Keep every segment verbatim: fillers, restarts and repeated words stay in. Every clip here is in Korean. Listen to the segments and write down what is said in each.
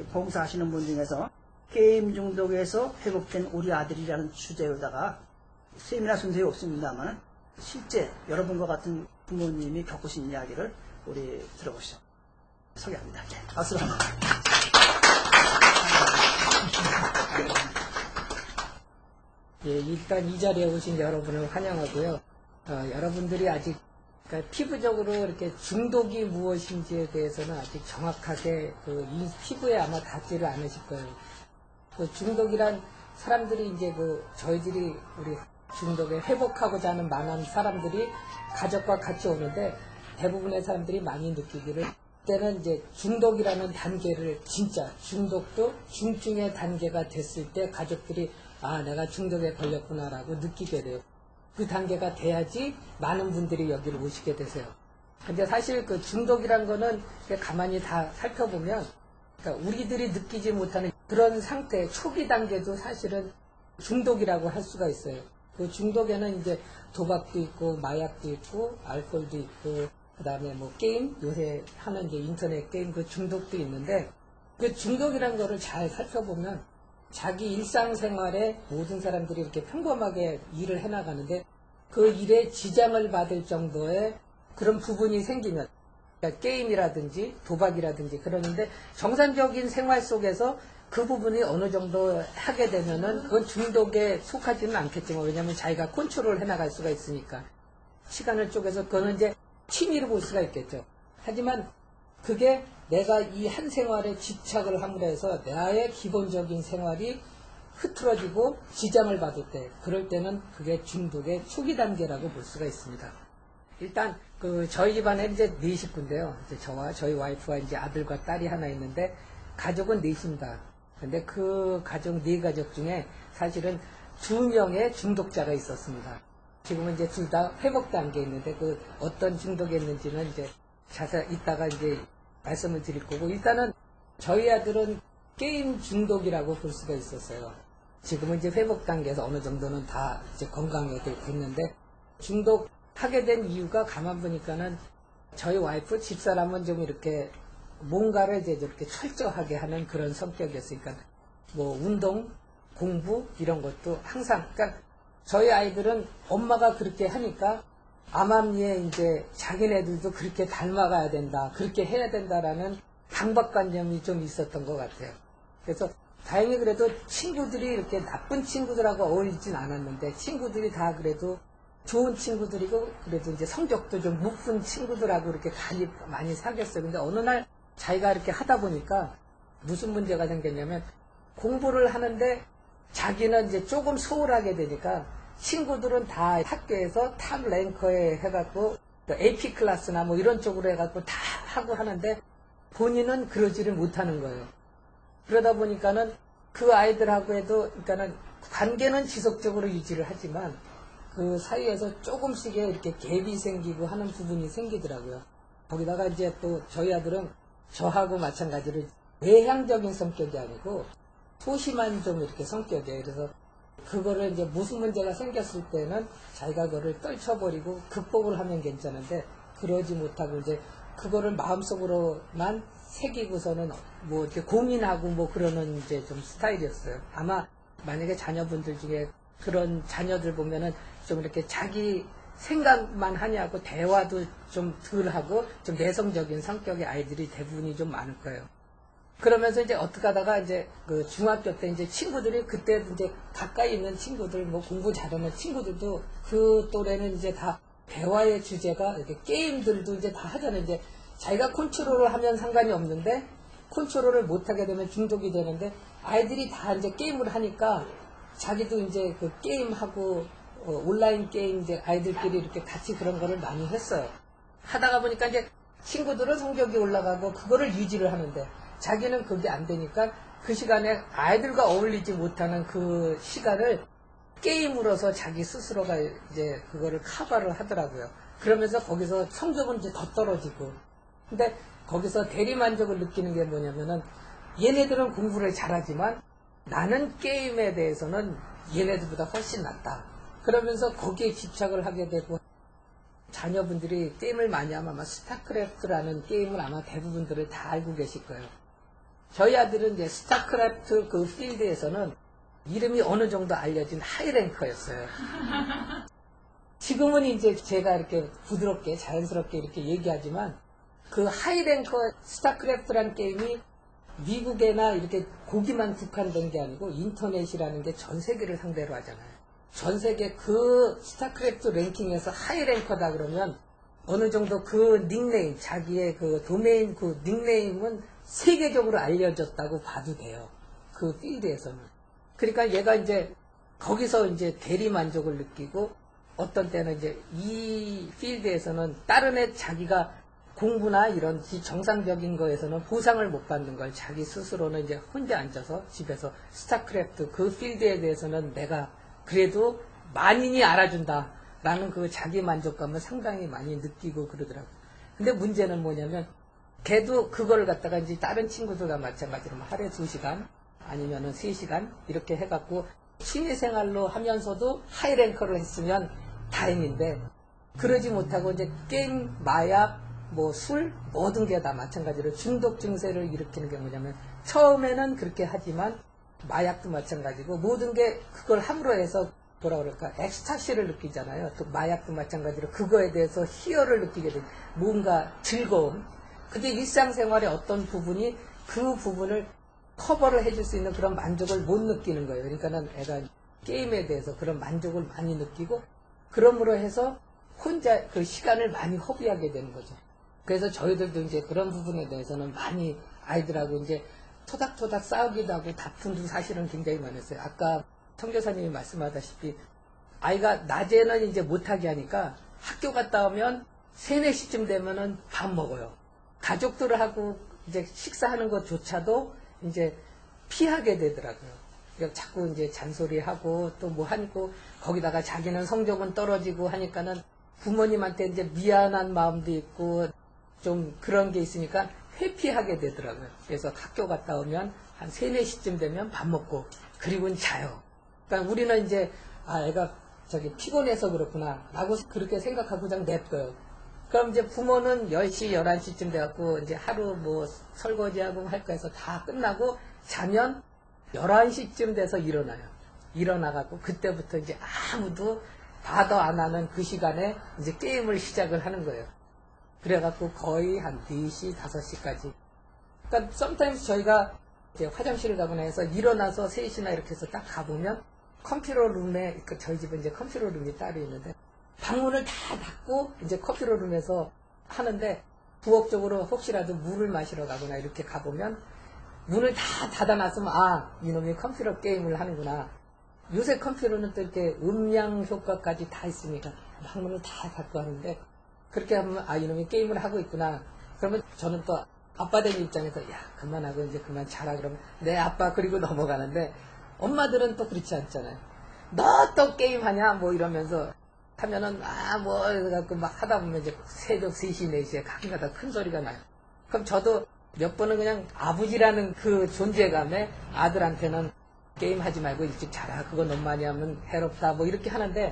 봉사하시는 분 중에서 게임 중독에서 회복된 우리 아들이라는 주제로다가 세미나 순서에 없습니다만 실제 여러분과 같은 부모님이 겪으신 이야기를 우리 들어보시죠. 소개합니다. 박수로 합니다. 예, 일단 이 자리에 오신 여러분을 환영하고요. 어, 여러분들이 아직 그러니까 피부적으로 이렇게 중독이 무엇인지에 대해서는 아직 정확하게 그 이 피부에 아마 닿지를 않으실 거예요. 그 중독이란 사람들이 이제 그 저희들이 우리 중독에 회복하고자 하는 많은 사람들이 가족과 같이 오는데 대부분의 사람들이 많이 느끼기를 그때는 이제 중독이라는 단계를 진짜 중독도 중증의 단계가 됐을 때 가족들이 아 내가 중독에 걸렸구나라고 느끼게 돼요. 그 단계가 돼야지 많은 분들이 여기를 오시게 되세요. 근데 사실 그 중독이란 거는 가만히 다 살펴보면 그러니까 우리들이 느끼지 못하는 그런 상태 초기 단계도 사실은 중독이라고 할 수가 있어요. 그 중독에는 이제 도박도 있고 마약도 있고 알코올도 있고 그다음에 뭐 게임 요새 하는 이제 인터넷 게임 그 중독도 있는데 그 중독이란 거를 잘 살펴보면 자기 일상생활에 모든 사람들이 이렇게 평범하게 일을 해나가는데 그 일에 지장을 받을 정도의 그런 부분이 생기면 그러니까 게임이라든지 도박이라든지 그러는데 정상적인 생활 속에서 그 부분이 어느 정도 하게 되면은 그건 중독에 속하지는 않겠지만 왜냐하면 자기가 컨트롤 해나갈 수가 있으니까 시간을 쪼개서 그거는 이제 취미로 볼 수가 있겠죠. 하지만 그게 내가 이 한 생활에 집착을 함으로 해서 나의 기본적인 생활이 흐트러지고 지장을 받을 때 그럴 때는 그게 중독의 초기 단계라고 볼 수가 있습니다. 일단 그 저희 집안에 이제 네 식구인데요. 이제 저와 저희 와이프와 이제 아들과 딸이 하나 있는데 가족은 넷입니다. 근데 그 가족 네 가족 중에 사실은 두 명의 중독자가 있었습니다. 지금은 이제 둘 다 회복 단계에 있는데 그 어떤 중독이었는지는 이제 자세히 이따가 이제 말씀을 드릴 거고 일단은 저희 아들은 게임 중독이라고 볼 수가 있었어요. 지금은 이제 회복 단계에서 어느 정도는 다 이제 건강하게 됐는데 중독하게 된 이유가 가만 보니까는 저희 와이프 집사람은 좀 이렇게 뭔가를 이제 이렇게 철저하게 하는 그런 성격이었으니까 뭐 운동, 공부 이런 것도 항상 그러니까 저희 아이들은 엄마가 그렇게 하니까 암암리에 이제 자기네들도 그렇게 닮아가야 된다, 그렇게 해야 된다라는 강박관념이 좀 있었던 것 같아요. 그래서 다행히 그래도 친구들이 이렇게 나쁜 친구들하고 어울리진 않았는데 친구들이 다 그래도 좋은 친구들이고 그래도 이제 성격도 좀 높은 친구들하고 이렇게 많이, 많이 사귀었어요. 근데 어느 날 자기가 이렇게 하다 보니까 무슨 문제가 생겼냐면 공부를 하는데 자기는 이제 조금 소홀하게 되니까 친구들은 다 학교에서 탑 랭커에 해갖고 에이피 클래스나 뭐 이런 쪽으로 해갖고 다 하고 하는데 본인은 그러지를 못하는 거예요. 그러다 보니까는 그 아이들하고 해도 그러니까는 관계는 지속적으로 유지를 하지만 그 사이에서 조금씩의 이렇게 갭이 생기고 하는 부분이 생기더라고요. 거기다가 이제 또 저희 아들은 저하고 마찬가지로 외향적인 성격이 아니고 소심한 좀 이렇게 성격이에요. 그래서 그거를 이제 무슨 문제가 생겼을 때는 자기가 그거를 떨쳐버리고 극복을 하면 괜찮은데 그러지 못하고 이제 그거를 마음속으로만 새기고서는 뭐 이렇게 고민하고 뭐 그러는 이제 좀 스타일이었어요. 아마 만약에 자녀분들 중에 그런 자녀들 보면은 좀 이렇게 자기 생각만 하냐고 대화도 좀 덜 하고 좀 내성적인 성격의 아이들이 대부분이 좀 많을 거예요. 그러면서 이제 어떻게 하다가 이제 그 중학교 때 이제 친구들이 그때 이제 가까이 있는 친구들 뭐 공부 잘하는 친구들도 그 또래는 이제 다 대화의 주제가 이렇게 게임들도 이제 다 하잖아요. 이제 자기가 컨트롤을 하면 상관이 없는데 컨트롤을 못하게 되면 중독이 되는데 아이들이 다 이제 게임을 하니까 자기도 이제 그 게임하고 어, 온라인 게임 이제 아이들끼리 이렇게 같이 그런 거를 많이 했어요. 하다가 보니까 이제 친구들은 성적이 올라가고 그거를 유지를 하는데 자기는 그게 안 되니까 그 시간에 아이들과 어울리지 못하는 그 시간을 게임으로서 자기 스스로가 이제 그거를 커버를 하더라고요. 그러면서 거기서 성적은 이제 더 떨어지고. 근데 거기서 대리만족을 느끼는 게 뭐냐면은 얘네들은 공부를 잘하지만 나는 게임에 대해서는 얘네들보다 훨씬 낫다. 그러면서 거기에 집착을 하게 되고 자녀분들이 게임을 많이 하면 아마 스타크래프트라는 게임을 아마 대부분들을 다 알고 계실 거예요. 저희 아들은 이제 스타크래프트 그 필드에서는 이름이 어느 정도 알려진 하이랭커였어요. 지금은 이제 제가 이렇게 부드럽게 자연스럽게 이렇게 얘기하지만 그 하이랭커 스타크래프트라는 게임이 미국에나 이렇게 거기만 국한된 게 아니고 인터넷이라는 게 전 세계를 상대로 하잖아요. 전 세계 그 스타크래프트 랭킹에서 하이랭커다 그러면 어느 정도 그 닉네임, 자기의 그 도메인 그 닉네임은 세계적으로 알려졌다고 봐도 돼요. 그 필드에서는. 그러니까 얘가 이제 거기서 이제 대리 만족을 느끼고 어떤 때는 이제 이 필드에서는 다른 애 자기가 공부나 이런 정상적인 거에서는 보상을 못 받는 걸 자기 스스로는 이제 혼자 앉아서 집에서 스타크래프트 그 필드에 대해서는 내가 그래도 만인이 알아준다 라는 그 자기 만족감을 상당히 많이 느끼고 그러더라고요. 근데 문제는 뭐냐면 걔도 그걸 갖다가 이제 다른 친구들과 마찬가지로 하루에 두 시간 아니면은 세 시간 이렇게 해갖고 취미생활로 하면서도 하이랭커를 했으면 다행인데 그러지 못하고 이제 게임, 마약, 뭐 술 모든 게 다 마찬가지로 중독 증세를 일으키는 게 뭐냐면 처음에는 그렇게 하지만 마약도 마찬가지고 모든 게 그걸 함으로 해서 뭐라 그럴까 엑스타시를 느끼잖아요. 또 마약도 마찬가지로 그거에 대해서 희열을 느끼게 돼 뭔가 즐거움. 근데 일상생활의 어떤 부분이 그 부분을 커버를 해줄 수 있는 그런 만족을 못 느끼는 거예요. 그러니까는 애가 게임에 대해서 그런 만족을 많이 느끼고 그러므로 해서 혼자 그 시간을 많이 허비하게 되는 거죠. 그래서 저희들도 이제 그런 부분에 대해서는 많이 아이들하고 이제 토닥토닥 싸우기도 하고 다툼도 사실은 굉장히 많았어요. 아까 청교사님이 말씀하다시피 아이가 낮에는 이제 못하게 하니까 학교 갔다 오면 세네 시쯤 되면은 밥 먹어요. 가족들하고 이제 식사하는 것조차도 이제 피하게 되더라고요. 그러니까 자꾸 이제 잔소리하고 또 뭐 하고 거기다가 자기는 성적은 떨어지고 하니까는 부모님한테 이제 미안한 마음도 있고 좀 그런 게 있으니까 회피하게 되더라고요. 그래서 학교 갔다 오면 한 세네 시쯤 되면 밥 먹고 그리고는 자요. 그러니까 우리는 이제 아 애가 저기 피곤해서 그렇구나 라고 그렇게 생각하고 그냥 냅둬요. 그럼 이제 부모는 열 시, 열한 시쯤 돼갖고 이제 하루 뭐 설거지하고 할 거 해서 다 끝나고 자면 열한 시쯤 돼서 일어나요. 일어나갖고 그때부터 이제 아무도 봐도 안 하는 그 시간에 이제 게임을 시작을 하는 거예요. 그래갖고 거의 한 네 시, 다섯 시까지. 그러니까 sometimes 저희가 이제 화장실을 가거나 해서 일어나서 세 시나 이렇게 해서 딱 가보면 컴퓨터 룸에, 그 저희 집은 이제 컴퓨터 룸이 따로 있는데 방문을 다 닫고 이제 컴퓨터 룸에서 하는데 부엌적으로 혹시라도 물을 마시러 가거나 이렇게 가보면 문을 다 닫아놨으면 아 이놈이 컴퓨터 게임을 하는구나. 요새 컴퓨터는 또 이렇게 음량 효과까지 다 있으니까 방문을 다 닫고 하는데 그렇게 하면 아 이놈이 게임을 하고 있구나. 그러면 저는 또 아빠 된 입장에서 야 그만하고 이제 그만 자라 그러면 내 아빠 그리고 넘어가는데 엄마들은 또 그렇지 않잖아요. 너 또 게임하냐 뭐 이러면서 하면은 아 뭐 그래갖고 막 하다 보면 이제 새벽 세 시, 네 시에 가끔가다 큰 소리가 나요. 그럼 저도 몇 번은 그냥 아버지라는 그 존재감에 아들한테는 게임하지 말고 일찍 자라. 그거 너무 많이 하면 해롭다. 뭐 이렇게 하는데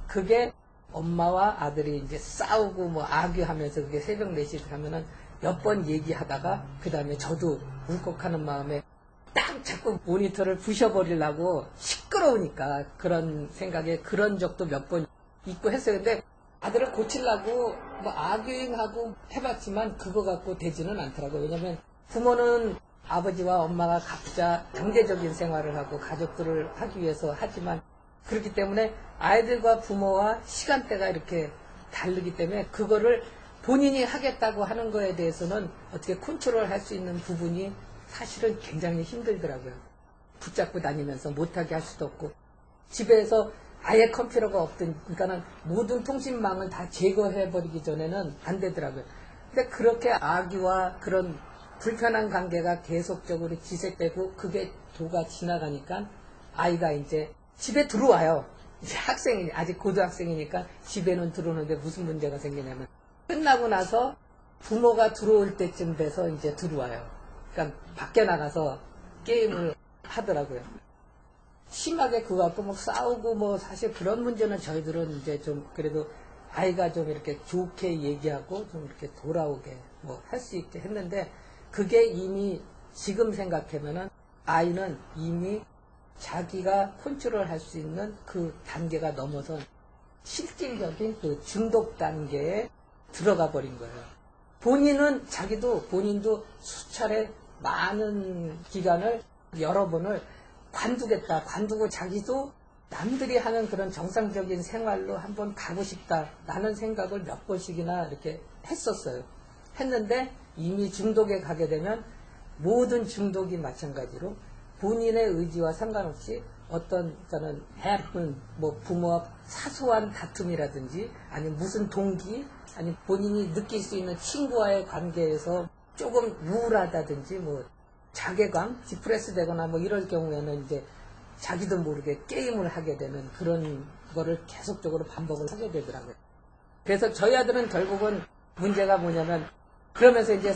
그게 엄마와 아들이 이제 싸우고 뭐 아귀하면서 그게 새벽 네 시에 가면은 몇 번 얘기하다가 그 다음에 저도 울컥하는 마음에 딱 자꾸 모니터를 부셔버리려고 시끄러우니까 그런 생각에 그런 적도 몇 번 있고 했어요. 근데 아들을 고치려고 뭐 아귀잉하고 해봤지만 그거 갖고 되지는 않더라고요. 왜냐면 부모는 아버지와 엄마가 각자 경제적인 생활을 하고 가족들을 하기 위해서 하지만 그렇기 때문에 아이들과 부모와 시간대가 이렇게 다르기 때문에 그거를 본인이 하겠다고 하는 거에 대해서는 어떻게 컨트롤 할 수 있는 부분이 사실은 굉장히 힘들더라고요. 붙잡고 다니면서 못하게 할 수도 없고 집에서 아예 컴퓨터가 없던 그러니까는 모든 통신망을 다 제거해버리기 전에는 안 되더라고요. 근데 그렇게 아기와 그런 불편한 관계가 계속적으로 지속되고 그게 도가 지나가니까 아이가 이제 집에 들어와요. 이제 학생이 아직 고등학생이니까 집에는 들어오는데 무슨 문제가 생기냐면 끝나고 나서 부모가 들어올 때쯤 돼서 이제 들어와요. 그러니까 밖에 나가서 게임을 하더라고요. 심하게 그거 갖고 뭐 싸우고 뭐 사실 그런 문제는 저희들은 이제 좀 그래도 아이가 좀 이렇게 좋게 얘기하고 좀 이렇게 돌아오게 뭐 할 수 있게 했는데 그게 이미 지금 생각하면은 아이는 이미 자기가 컨트롤 할 수 있는 그 단계가 넘어선 실질적인 그 중독 단계에 들어가 버린 거예요. 본인은 자기도 본인도 수차례 많은 기간을 여러 번을 관두겠다. 관두고 자기도 남들이 하는 그런 정상적인 생활로 한번 가고 싶다. 라는 생각을 몇 번씩이나 이렇게 했었어요. 했는데 이미 중독에 가게 되면 모든 중독이 마찬가지로 본인의 의지와 상관없이 어떤 저는 해픈 뭐 부모와 사소한 다툼이라든지 아니면 무슨 동기 아니 본인이 느낄 수 있는 친구와의 관계에서 조금 우울하다든지 뭐 자괴감, 디프레스 되거나 뭐 이럴 경우에는 이제 자기도 모르게 게임을 하게 되는 그런 거를 계속적으로 반복을 하게 되더라고요. 그래서 저희 아들은 결국은 문제가 뭐냐면 그러면서 이제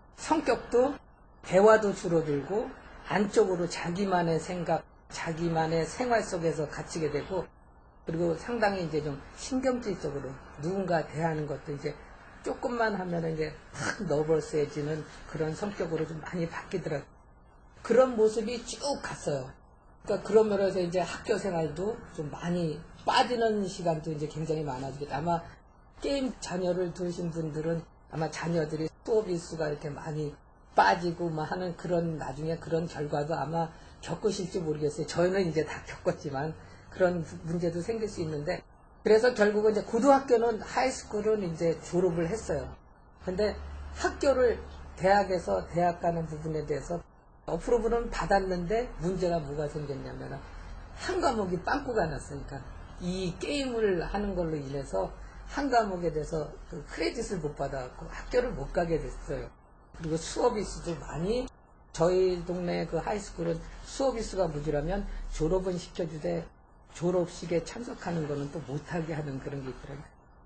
성격도 대화도 줄어들고 안쪽으로 자기만의 생각, 자기만의 생활 속에서 갇히게 되고 그리고 상당히 이제 좀 신경질적으로 누군가 대하는 것도 이제 조금만 하면 이제 확 너버스해지는 그런 성격으로 좀 많이 바뀌더라고요. 그런 모습이 쭉 갔어요. 그러니까 그런 면에서 이제 학교 생활도 좀 많이 빠지는 시간도 이제 굉장히 많아지겠다. 아마 게임 자녀를 두신 분들은 아마 자녀들이 수업 일수가 이렇게 많이 빠지고 뭐 하는 그런 나중에 그런 결과도 아마 겪으실지 모르겠어요. 저희는 이제 다 겪었지만 그런 문제도 생길 수 있는데 그래서 결국은 이제 고등학교는 하이스쿨은 이제 졸업을 했어요. 근데 학교를 대학에서 대학 가는 부분에 대해서 어프로브는 받았는데 문제가 뭐가 생겼냐면 한 과목이 빵꾸가 났으니까 이 게임을 하는 걸로 인해서 한 과목에 대해서 그 크레딧을 못 받아갖고 학교를 못 가게 됐어요. 그리고 수업 일수도 많이 저희 동네 그 하이스쿨은 수업 일수가 무지라면 졸업은 시켜주되 졸업식에 참석하는 거는 또 못하게 하는 그런 게 있더라고요.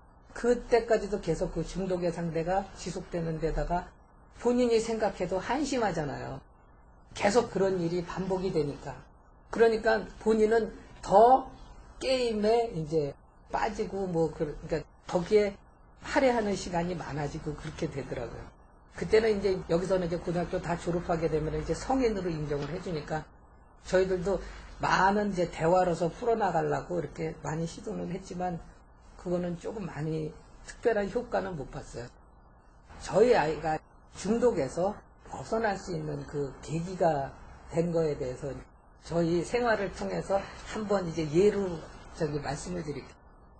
그때까지도 계속 그 중독의 상태가 지속되는 데다가 본인이 생각해도 한심하잖아요. 계속 그런 일이 반복이 되니까. 그러니까 본인은 더 게임에 이제 빠지고 뭐 그러니까 거기에 할애하는 시간이 많아지고 그렇게 되더라고요. 그때는 이제 여기서는 이제 고등학교 다 졸업하게 되면 이제 성인으로 인정을 해주니까 저희들도 많은 이제 대화로서 풀어나가려고 이렇게 많이 시도는 했지만 그거는 조금 많이 특별한 효과는 못 봤어요. 저희 아이가 중독에서 벗어날 수 있는 그 계기가 된 거에 대해서 저희 생활을 통해서 한번 이제 예로 저기 말씀을 드릴게요.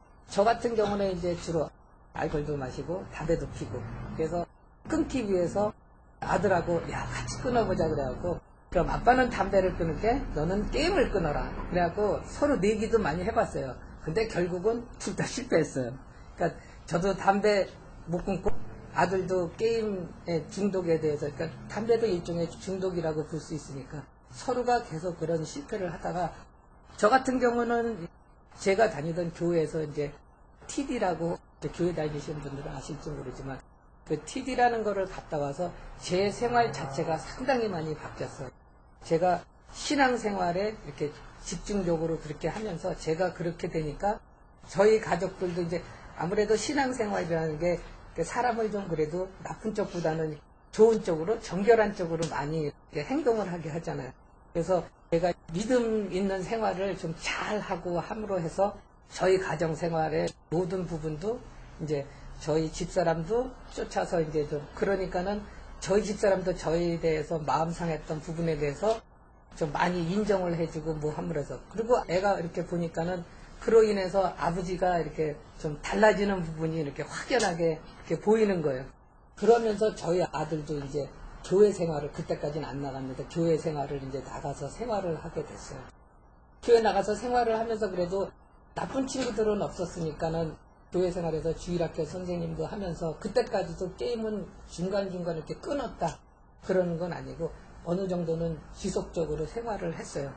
저 같은 경우는 이제 주로 알코올도 마시고 담배도 피고 그래서 끊기 위해서 아들하고 야 같이 끊어보자 그래갖고 그럼 아빠는 담배를 끊을게 너는 게임을 끊어라 그래갖고 서로 내기도 많이 해봤어요. 근데 결국은 둘 다 실패했어요. 그러니까 저도 담배 못 끊고 아들도 게임의 중독에 대해서 그러니까 담배도 일종의 중독이라고 볼 수 있으니까 서로가 계속 그런 실패를 하다가 저 같은 경우는 제가 다니던 교회에서 이제 티디라고 교회 다니시는 분들은 아실지 모르지만 그 티디라는 거를 갔다 와서 제 생활 자체가 상당히 많이 바뀌었어요. 제가 신앙생활에 이렇게 집중적으로 그렇게 하면서 제가 그렇게 되니까 저희 가족들도 이제 아무래도 신앙생활이라는 게 사람을 좀 그래도 나쁜 쪽보다는 좋은 쪽으로 정결한 쪽으로 많이 행동을 하게 하잖아요. 그래서 제가 믿음 있는 생활을 좀 잘하고 함으로 해서 저희 가정생활의 모든 부분도 이제 저희 집사람도 쫓아서 이제 좀 그러니까는 저희 집사람도 저희에 대해서 마음 상했던 부분에 대해서 좀 많이 인정을 해주고 뭐 함으로써 그리고 애가 이렇게 보니까는 그로 인해서 아버지가 이렇게 좀 달라지는 부분이 이렇게 확연하게 이렇게 보이는 거예요. 그러면서 저희 아들도 이제 교회 생활을 그때까지는 안 나갔는데 교회 생활을 이제 나가서 생활을 하게 됐어요. 교회 나가서 생활을 하면서 그래도 나쁜 친구들은 없었으니까는 교회 생활에서 주일학교 선생님도 하면서 그때까지도 게임은 중간중간 이렇게 끊었다 그러는 건 아니고 어느 정도는 지속적으로 생활을 했어요.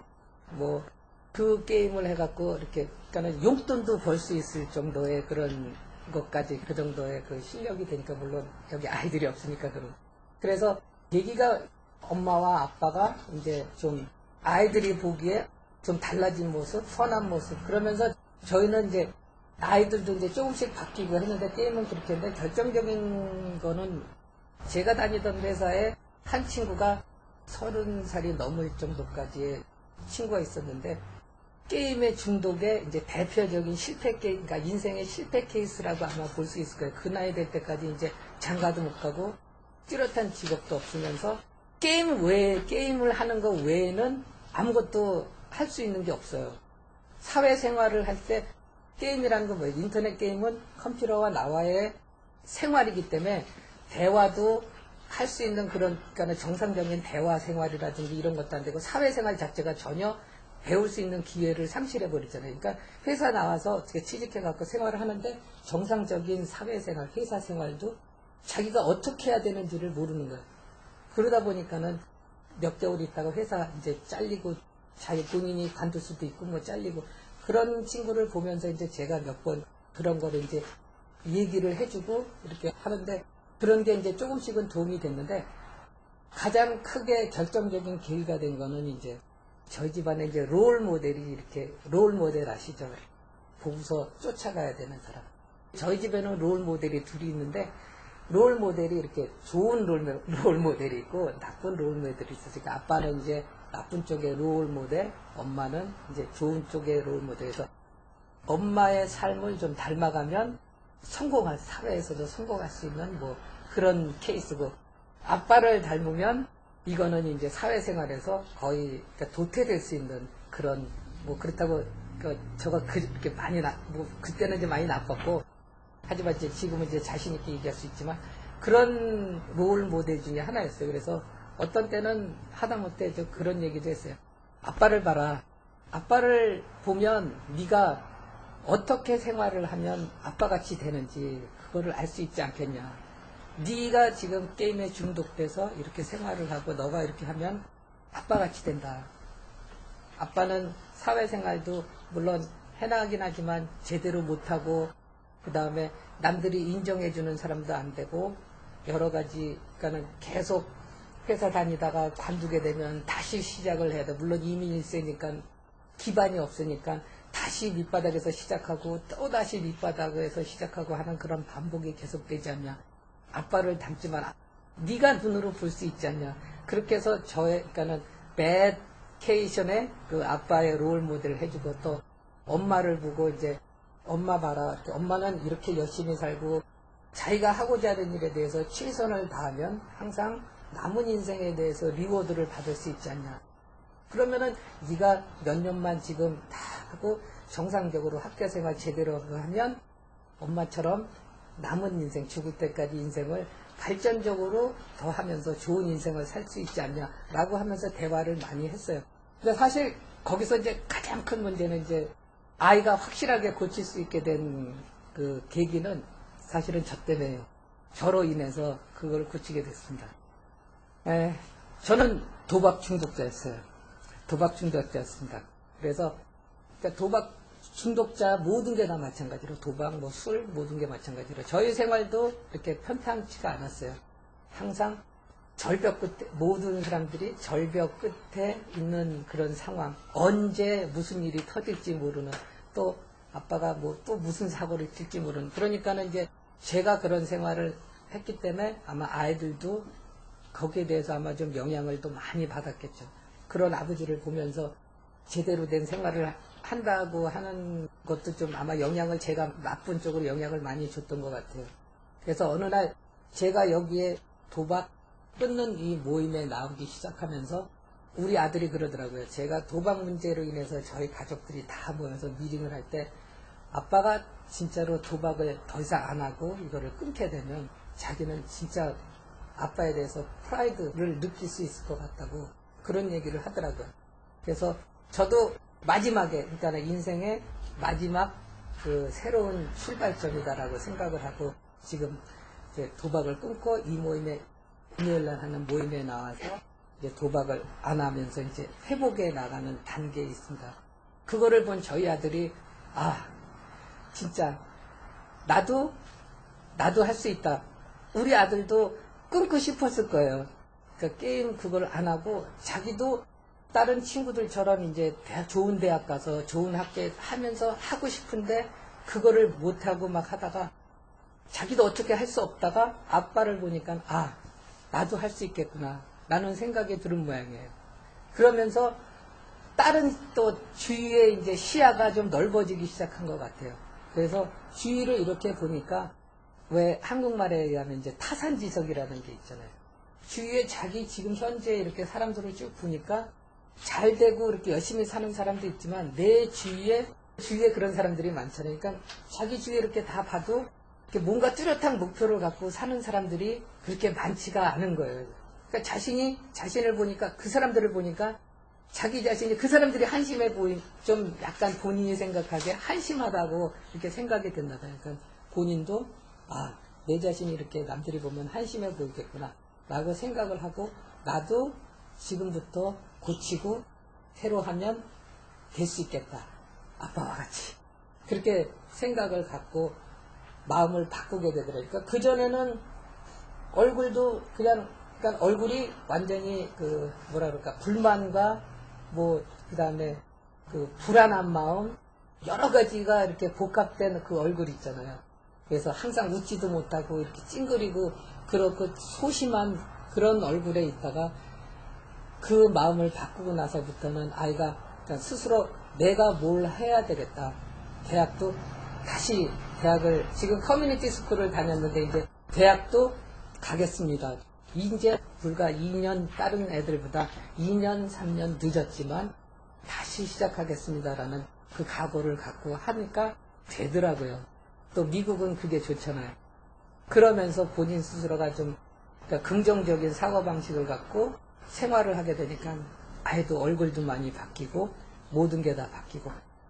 뭐 그 게임을 해갖고 이렇게 그러니까 용돈도 벌 수 있을 정도의 그런 것까지 그 정도의 그 실력이 되니까 물론 여기 아이들이 없으니까 그런 그래서 얘기가 엄마와 아빠가 이제 좀 아이들이 보기에 좀 달라진 모습, 선한 모습 그러면서 저희는 이제 아이들도 이제 조금씩 바뀌고 했는데 게임은 그렇게 했는데 결정적인 거는 제가 다니던 회사에 한 친구가 서른 살이 넘을 정도까지의 친구가 있었는데, 게임의 중독의 이제 대표적인 실패 게임, 그러니까 인생의 실패 케이스라고 아마 볼 수 있을 거예요. 그 나이 될 때까지 이제 장가도 못 가고, 뚜렷한 직업도 없으면서, 게임 외에, 게임을 하는 것 외에는 아무것도 할 수 있는 게 없어요. 사회생활을 할 때, 게임이라는 건 뭐예요? 인터넷 게임은 컴퓨터와 나와의 생활이기 때문에, 대화도 할 수 있는 그런, 그러니까 정상적인 대화 생활이라든지 이런 것도 안 되고, 사회생활 자체가 전혀 배울 수 있는 기회를 상실해버리잖아요. 그러니까 회사 나와서 어떻게 취직해갖고 생활을 하는데, 정상적인 사회생활, 회사 생활도 자기가 어떻게 해야 되는지를 모르는 거예요. 그러다 보니까는 몇 개월 있다가 회사 이제 잘리고, 자기 본인이 관둘 수도 있고, 뭐 잘리고, 그런 친구를 보면서 이제 제가 몇 번 그런 거를 이제 얘기를 해주고 이렇게 하는데, 그런 게 이제 조금씩은 도움이 됐는데, 가장 크게 결정적인 계기가 된 거는 이제 저희 집안에 이제 롤 모델이 이렇게, 롤 모델 아시죠? 보고서 쫓아가야 되는 사람. 저희 집에는 롤 모델이 둘이 있는데, 롤 모델이 이렇게 좋은 롤, 롤 모델이 있고 나쁜 롤 모델이 있으니까, 아빠는 이제 나쁜 쪽의 롤 모델, 엄마는 이제 좋은 쪽의 롤 모델에서 엄마의 삶을 좀 닮아가면 성공할, 사회에서도 성공할 수 있는 뭐 그런 케이스고, 아빠를 닮으면 이거는 이제 사회생활에서 거의 그러니까 도태될 수 있는 그런, 뭐 그렇다고 그 저가 그렇게 많이 나, 뭐 그때는 이제 많이 나빴고, 하지만 이제 지금은 이제 자신 있게 얘기할 수 있지만 그런 롤 모델 중에 하나였어요. 그래서 어떤 때는 하다못해 저 그런 얘기도 했어요. 아빠를 봐라. 아빠를 보면 네가 어떻게 생활을 하면 아빠같이 되는지 그거를 알 수 있지 않겠냐. 네가 지금 게임에 중독돼서 이렇게 생활을 하고 너가 이렇게 하면 아빠같이 된다. 아빠는 사회생활도 물론 해나가긴 하지만 제대로 못하고, 그 다음에 남들이 인정해주는 사람도 안 되고, 여러 가지, 그러니까는 계속 회사 다니다가 관두게 되면 다시 시작을 해야 돼. 물론 이미 일세니까 기반이 없으니까 다시 밑바닥에서 시작하고 또 다시 밑바닥에서 시작하고 하는 그런 반복이 계속되지 않냐. 아빠를 닮지만 네가 눈으로 볼 수 있지 않냐. 그렇게 해서 저의, 그러니까는 배케이션에 그 아빠의 롤 모델을 해주고, 또 엄마를 보고 이제 엄마 봐라. 엄마는 이렇게 열심히 살고 자기가 하고자 하는 일에 대해서 최선을 다하면 항상 남은 인생에 대해서 리워드를 받을 수 있지 않냐. 그러면은 네가 몇 년만 지금 다 하고 정상적으로 학교생활 제대로 하면 엄마처럼 남은 인생, 죽을 때까지 인생을 발전적으로 더 하면서 좋은 인생을 살 수 있지 않냐라고 하면서 대화를 많이 했어요. 근데 사실 거기서 이제 가장 큰 문제는 이제 아이가 확실하게 고칠 수 있게 된 그 계기는 사실은 저 때문에요. 저로 인해서 그걸 고치게 됐습니다. 에, 저는 도박 중독자였어요. 도박 중독자였습니다. 그래서 그러니까 도박 중독자 모든 게 다 마찬가지로, 도박, 뭐 술, 모든 게 마찬가지로 저희 생활도 이렇게 편탕치가 않았어요. 항상 절벽 끝에, 모든 사람들이 절벽 끝에 있는 그런 상황, 언제 무슨 일이 터질지 모르는, 또 아빠가 뭐 또 무슨 사고를 칠지 모르는, 그러니까는 이제 제가 그런 생활을 했기 때문에 아마 아이들도 거기에 대해서 아마 좀 영향을 또 많이 받았겠죠. 그런 아버지를 보면서 제대로 된 생활을 한다고 하는 것도 좀 아마 영향을, 제가 나쁜 쪽으로 영향을 많이 줬던 것 같아요. 그래서 어느 날 제가 여기에 도박 끊는 이 모임에 나오기 시작하면서 우리 아들이 그러더라고요. 제가 도박 문제로 인해서 저희 가족들이 다 모여서 미팅을 할 때, 아빠가 진짜로 도박을 더 이상 안 하고 이거를 끊게 되면 자기는 진짜 아빠에 대해서 프라이드를 느낄 수 있을 것 같다고 그런 얘기를 하더라고요. 그래서 저도 마지막에, 그러니까 인생의 마지막 그 새로운 출발점이다라고 생각을 하고 지금 이제 도박을 끊고 이 모임에, 금요일날 하는 모임에 나와서 이제 도박을 안 하면서 이제 회복해 나가는 단계에 있습니다. 그거를 본 저희 아들이, 아, 진짜 나도 나도 할 수 있다. 우리 아들도 끊고 싶었을 거예요. 그러니까 게임 그걸 안 하고 자기도 다른 친구들처럼 이제 대학, 좋은 대학 가서 좋은 학교에 하면서 하고 싶은데 그거를 못하고 막 하다가 자기도 어떻게 할 수 없다가 아빠를 보니까, 아, 나도 할 수 있겠구나. 라는 생각이 드는 모양이에요. 그러면서 다른 또 주위의 이제 시야가 좀 넓어지기 시작한 것 같아요. 그래서 주위를 이렇게 보니까 왜 한국말에 의하면 이제 타산지석이라는 게 있잖아요. 주위에 자기 지금 현재 이렇게 사람들을 쭉 보니까 잘 되고 이렇게 열심히 사는 사람도 있지만 내 주위에 주위에 그런 사람들이 많잖아요. 그러니까 자기 주위에 이렇게 다 봐도 이렇게 뭔가 뚜렷한 목표를 갖고 사는 사람들이 그렇게 많지가 않은 거예요. 그러니까 자신이 자신을 보니까 그 사람들을 보니까 자기 자신이 그 사람들이 한심해 보인 좀 약간 본인이 생각하기에 한심하다고 이렇게 생각이 된다 봐요. 그러니까 본인도 아, 내 자신이 이렇게 남들이 보면 한심해 보이겠구나 라고 생각을 하고 나도 지금부터 고치고 새로 하면 될 수 있겠다. 아빠와 같이. 그렇게 생각을 갖고 마음을 바꾸게 되더라고요. 그러니까 그전에는 얼굴도 그냥, 그러니까 얼굴이 완전히 그, 뭐라 그럴까, 불만과 뭐, 그 다음에 그 불안한 마음, 여러 가지가 이렇게 복합된 그 얼굴 있잖아요. 그래서 항상 웃지도 못하고 이렇게 찡그리고 그렇고 소심한 그런 얼굴에 있다가 그 마음을 바꾸고 나서부터는 아이가 스스로 내가 뭘 해야 되겠다. 대학도 다시 대학을 지금 커뮤니티 스쿨을 다녔는데 이제 대학도 가겠습니다. 이제 불과 이 년 다른 애들보다 이 년 삼 년 늦었지만 다시 시작하겠습니다라는 그 각오를 갖고 하니까 되더라고요. 또 미국은 그게 좋잖아요. 그러면서 본인 스스로가 좀 그러니까 긍정적인 사고방식을 갖고 생활을 하게 되니까 아이도 얼굴도 많이 바뀌고 모든 게 다 바뀌고.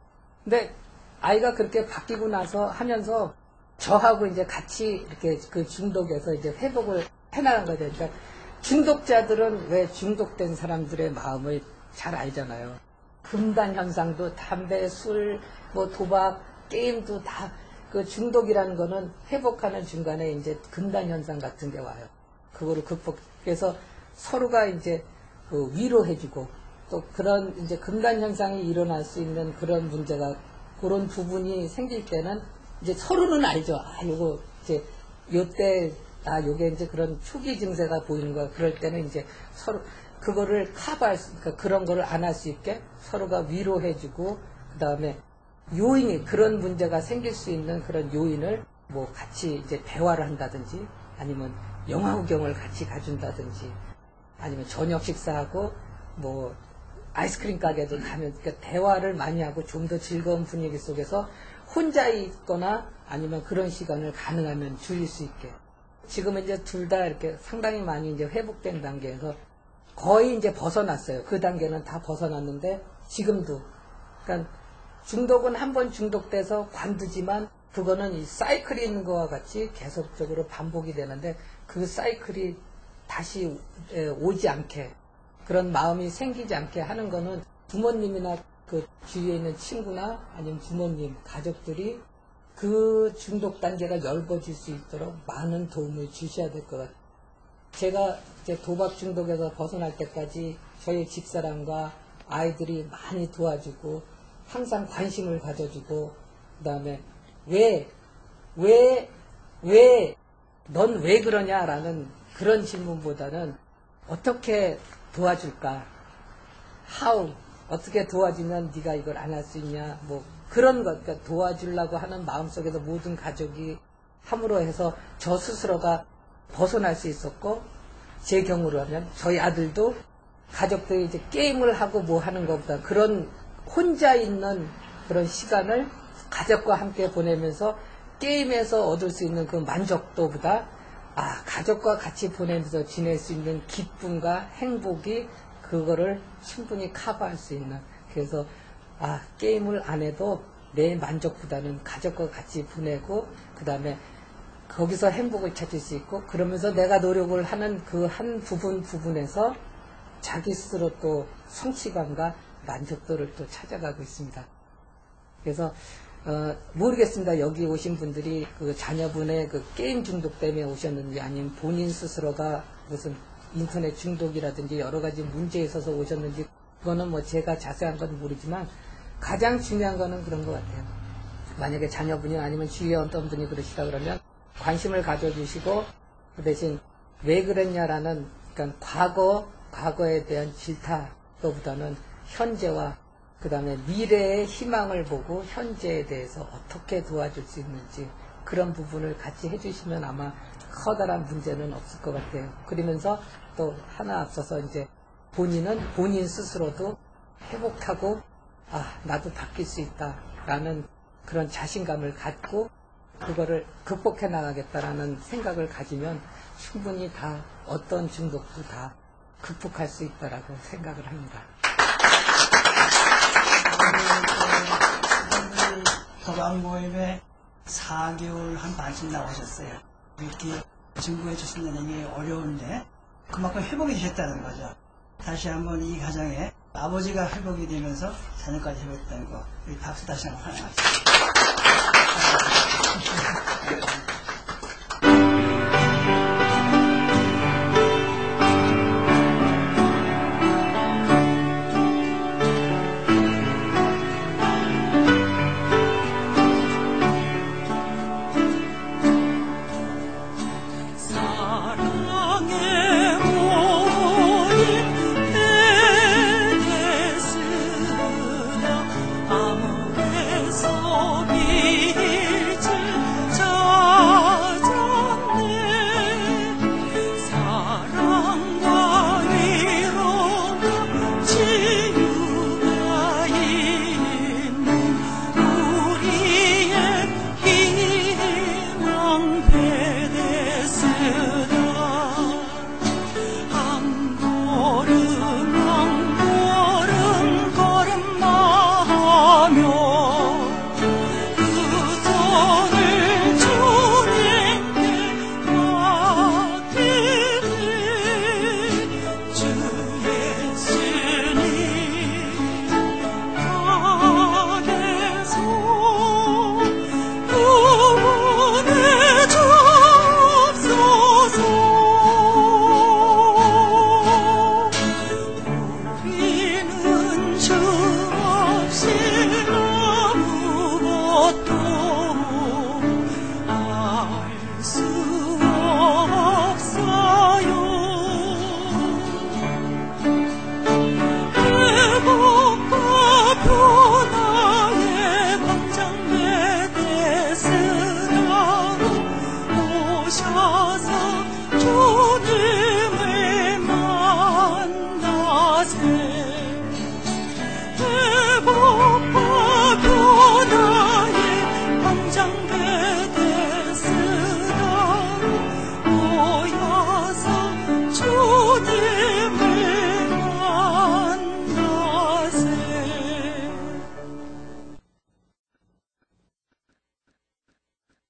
근데 아이가 그렇게 바뀌고 나서 하면서 저하고 이제 같이 이렇게 그 중독에서 이제 회복을 해나간 거죠. 그러니까 중독자들은 왜 중독된 사람들의 마음을 잘 알잖아요. 금단 현상도 담배, 술, 뭐 도박, 게임도 다 그 중독이라는 거는 회복하는 중간에 이제 금단 현상 같은 게 와요. 그거를 극복, 그래서 서로가 이제 그 위로해주고 또 그런 이제 금단 현상이 일어날 수 있는 그런 문제가 그런 부분이 생길 때는 이제 서로는 알죠. 아, 요거 이제 요때 아, 요게 이제 그런 초기 증세가 보이는 거야. 그럴 때는 이제 서로 그거를 커버할 수, 그러니까 그런 거를 안 할 수 있게 서로가 위로해주고 그 다음에 요인이 그런 문제가 생길 수 있는 그런 요인을 뭐 같이 이제 대화를 한다든지 아니면 영화 구경을 같이 가준다든지 아니면 저녁 식사하고 뭐 아이스크림 가게도 가면 그러니까 대화를 많이 하고 좀 더 즐거운 분위기 속에서 혼자 있거나 아니면 그런 시간을 가능하면 줄일 수 있게. 지금은 이제 둘 다 이렇게 상당히 많이 이제 회복된 단계에서 거의 이제 벗어났어요. 그 단계는 다 벗어났는데 지금도. 그러니까 중독은 한번 중독돼서 관두지만 그거는 이 사이클이 있는 것과 같이 계속적으로 반복이 되는데 그 사이클이 다시 오지 않게 그런 마음이 생기지 않게 하는 거는 부모님이나 그 주위에 있는 친구나 아니면 부모님, 가족들이 그 중독 단계가 넓어질 수 있도록 많은 도움을 주셔야 될 것 같아요. 제가 이제 도박 중독에서 벗어날 때까지 저희 집사람과 아이들이 많이 도와주고 항상 관심을 가져주고 그 다음에 왜, 왜, 왜, 넌 왜 그러냐라는 그런 질문보다는 어떻게 도와줄까? How? 어떻게 도와주면 네가 이걸 안 할 수 있냐? 뭐 그런 것, 그러니까 도와주려고 하는 마음속에서 모든 가족이 함으로 해서 저 스스로가 벗어날 수 있었고 제 경우로 하면 저희 아들도 가족들이 이제 게임을 하고 뭐 하는 것보다 그런 혼자 있는 그런 시간을 가족과 함께 보내면서 게임에서 얻을 수 있는 그 만족도보다 아, 가족과 같이 보내면서 지낼 수 있는 기쁨과 행복이 그거를 충분히 커버할 수 있는. 그래서 아, 게임을 안 해도 내 만족보다는 가족과 같이 보내고 그 다음에 거기서 행복을 찾을 수 있고 그러면서 내가 노력을 하는 그 한 부분 부분에서 자기 스스로 또 성취감과 만족도를 또 찾아가고 있습니다. 그래서 어, 모르겠습니다. 여기 오신 분들이 그 자녀분의 그 게임 중독 때문에 오셨는지 아니면 본인 스스로가 무슨 인터넷 중독이라든지 여러 가지 문제에 있어서 오셨는지 그거는 뭐 제가 자세한 건 모르지만 가장 중요한 거는 그런 것 같아요. 만약에 자녀분이 아니면 주위에 어떤 분이 그러시다 그러면 관심을 가져주시고 그 대신 왜 그랬냐라는 그러니까 과거, 과거에 대한 질타보다는 현재와 그 다음에 미래의 희망을 보고 현재에 대해서 어떻게 도와줄 수 있는지 그런 부분을 같이 해주시면 아마 커다란 문제는 없을 것 같아요. 그러면서 또 하나 앞서서 이제 본인은 본인 스스로도 회복하고 아 나도 바뀔 수 있다라는 그런 자신감을 갖고 그거를 극복해 나가겠다라는 생각을 가지면 충분히 다 어떤 중독도 다 극복할 수 있다라고 생각을 합니다. 도방 모임에 사 개월 한 반쯤 나오셨어요. 이렇게 증거해 주신다는 게 어려운데 그만큼 회복이 되셨다는 거죠. 다시 한번 이 가정에 아버지가 회복이 되면서 자녀까지 회복했다는 거, 우리 박수 다시 한번 하나.